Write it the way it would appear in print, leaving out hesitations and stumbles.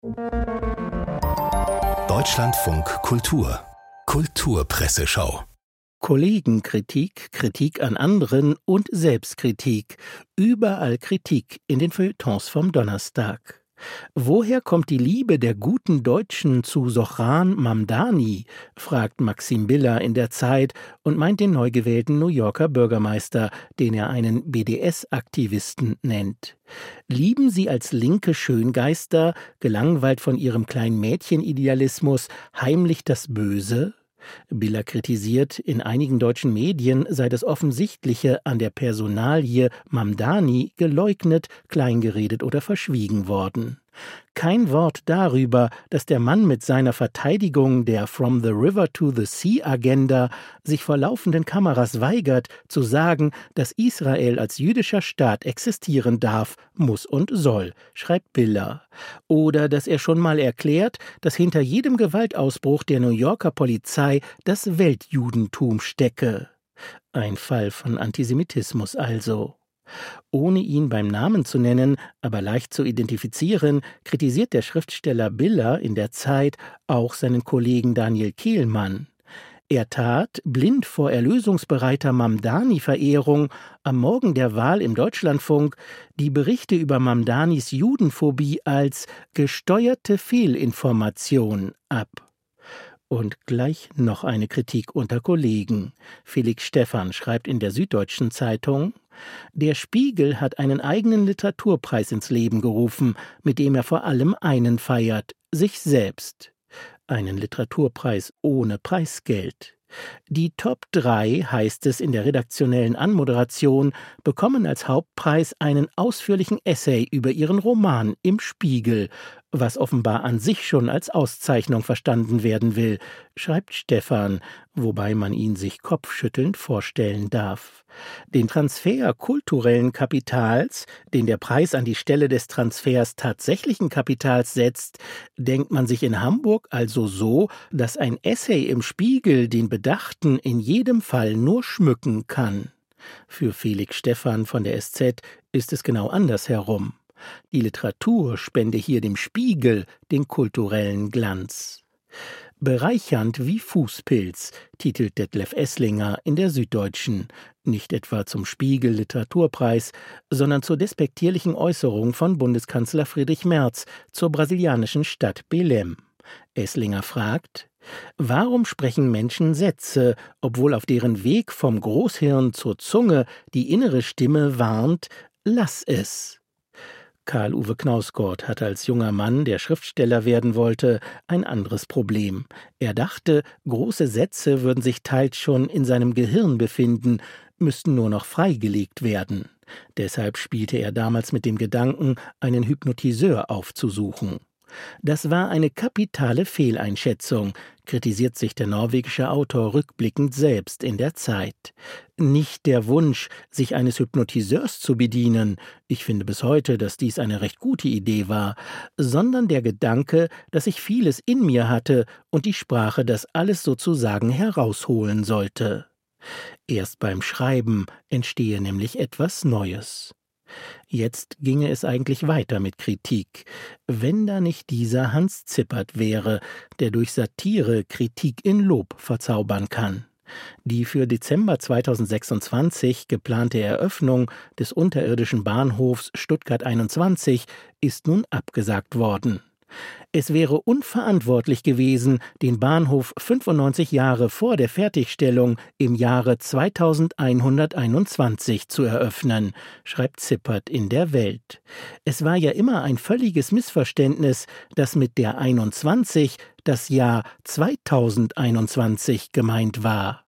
Deutschlandfunk Kultur Kulturpresseschau. Kollegenkritik, Kritik an anderen und Selbstkritik. Überall Kritik in den Feuilletons vom Donnerstag. Woher kommt die Liebe der guten Deutschen zu Zohran Mamdani, fragt Maxim Biller in der Zeit und meint den neu gewählten New Yorker Bürgermeister, den er einen BDS-Aktivisten nennt. Lieben sie als linke Schöngeister, gelangweilt von ihrem kleinen Mädchenidealismus, heimlich das Böse? Biller kritisiert, in einigen deutschen Medien sei das Offensichtliche an der Personalie Mamdani geleugnet, kleingeredet oder verschwiegen worden. Kein Wort darüber, dass der Mann mit seiner Verteidigung der From the River to the Sea Agenda sich vor laufenden Kameras weigert, zu sagen, dass Israel als jüdischer Staat existieren darf, muss und soll, schreibt Biller. Oder dass er schon mal erklärt, dass hinter jedem Gewaltausbruch der New Yorker Polizei das Weltjudentum stecke. Ein Fall von Antisemitismus also. Ohne ihn beim Namen zu nennen, aber leicht zu identifizieren, kritisiert der Schriftsteller Biller in der Zeit auch seinen Kollegen Daniel Kehlmann. Er tat, blind vor erlösungsbereiter Mamdani-Verehrung, am Morgen der Wahl im Deutschlandfunk die Berichte über Mamdanis Judenphobie als gesteuerte Fehlinformation ab. Und gleich noch eine Kritik unter Kollegen. Felix Stephan schreibt in der Süddeutschen Zeitung: Der Spiegel hat einen eigenen Literaturpreis ins Leben gerufen, mit dem er vor allem einen feiert, sich selbst. Einen Literaturpreis ohne Preisgeld. Die Top 3, heißt es in der redaktionellen Anmoderation, bekommen als Hauptpreis einen ausführlichen Essay über ihren Roman im Spiegel, was offenbar an sich schon als Auszeichnung verstanden werden will, schreibt Stephan, wobei man ihn sich kopfschüttelnd vorstellen darf. Den Transfer kulturellen Kapitals, den der Preis an die Stelle des Transfers tatsächlichen Kapitals setzt, denkt man sich in Hamburg also so, dass ein Essay im Spiegel den Bedachten in jedem Fall nur schmücken kann. Für Felix Stephan von der SZ ist es genau andersherum. Die Literatur spende hier dem Spiegel den kulturellen Glanz. Bereichernd wie Fußpilz, titelt Detlef Esslinger in der Süddeutschen, nicht etwa zum Spiegel-Literaturpreis, sondern zur despektierlichen Äußerung von Bundeskanzler Friedrich Merz zur brasilianischen Stadt Belém. Esslinger fragt: Warum sprechen Menschen Sätze, obwohl auf deren Weg vom Großhirn zur Zunge die innere Stimme warnt: Lass es. Karl-Uwe Knausgord hatte als junger Mann, der Schriftsteller werden wollte, ein anderes Problem. Er dachte, große Sätze würden sich teils schon in seinem Gehirn befinden, müssten nur noch freigelegt werden. Deshalb spielte er damals mit dem Gedanken, einen Hypnotiseur aufzusuchen. Das war eine kapitale Fehleinschätzung, kritisiert sich der norwegische Autor rückblickend selbst in der Zeit. Nicht der Wunsch, sich eines Hypnotiseurs zu bedienen, ich finde bis heute, dass dies eine recht gute Idee war, sondern der Gedanke, dass ich vieles in mir hatte und die Sprache das alles sozusagen herausholen sollte. Erst beim Schreiben entstehe nämlich etwas Neues. Jetzt ginge es eigentlich weiter mit Kritik, wenn da nicht dieser Hans Zippert wäre, der durch Satire Kritik in Lob verzaubern kann. Die für Dezember 2026 geplante Eröffnung des unterirdischen Bahnhofs Stuttgart 21 ist nun abgesagt worden. Es wäre unverantwortlich gewesen, den Bahnhof 95 Jahre vor der Fertigstellung im Jahre 2121 zu eröffnen, schreibt Zippert in der Welt. Es war ja immer ein völliges Missverständnis, dass mit der 21 das Jahr 2021 gemeint war.